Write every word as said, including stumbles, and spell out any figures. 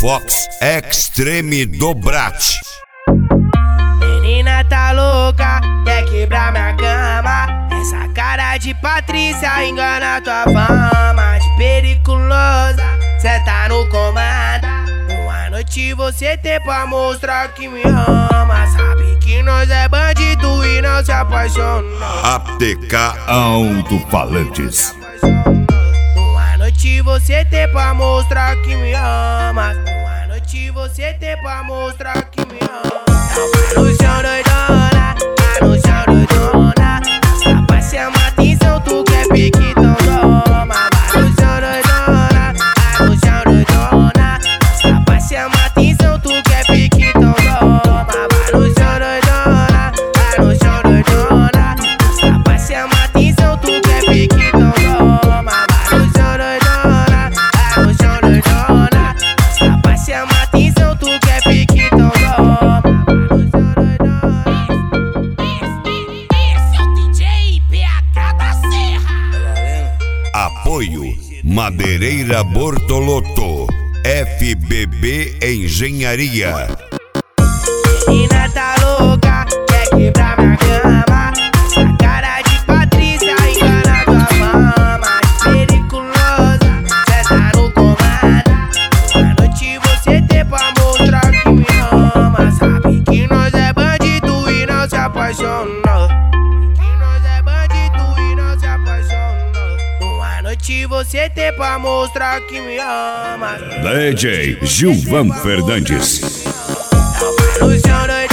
Fox Extreme do Brat. Menina tá louca, quer quebrar minha cama. Essa cara de Patrícia engana tua fama de periculosa, cê tá no comando. Uma noite você tem pra mostrar que me ama. Sabe que nós é bandido e não se apaixona. A T K Alto-Falantes. Uma noite você tem pra mostrar que me ama. Uma noite você tem pra mostrar que me ama. Tá no chão doidona, tá no chão doidona. Essa pra chamar atenção, tu quer pique, então toma. Vai no chão doidona, tá no chão doidona. Essa pra chamar atenção, tu quer pique, então toma. Vai no chão doidona, tá no chão doidona. Essa pra chamar atenção, tu quer pique, então toma. Vai no chão doidona, tá no chão doidona. Essa pra chamar atenção, tu quer pique, então toma. Apoio Madeireira Bortolotto, F B B Engenharia. Menina tá louca, quer quebrar minha cama. Essa cara de Patrícia engana tua fama de periculosa, cê tá no comando. Uma noite você tem pra mostrar que me ama. Sabe que nós é bandido e não se apaixona. Que nós é bandido e não se apaixona. Uma noite você tem pra mostrar que me ama. D J Gilvan Fernandes. No chão doidona.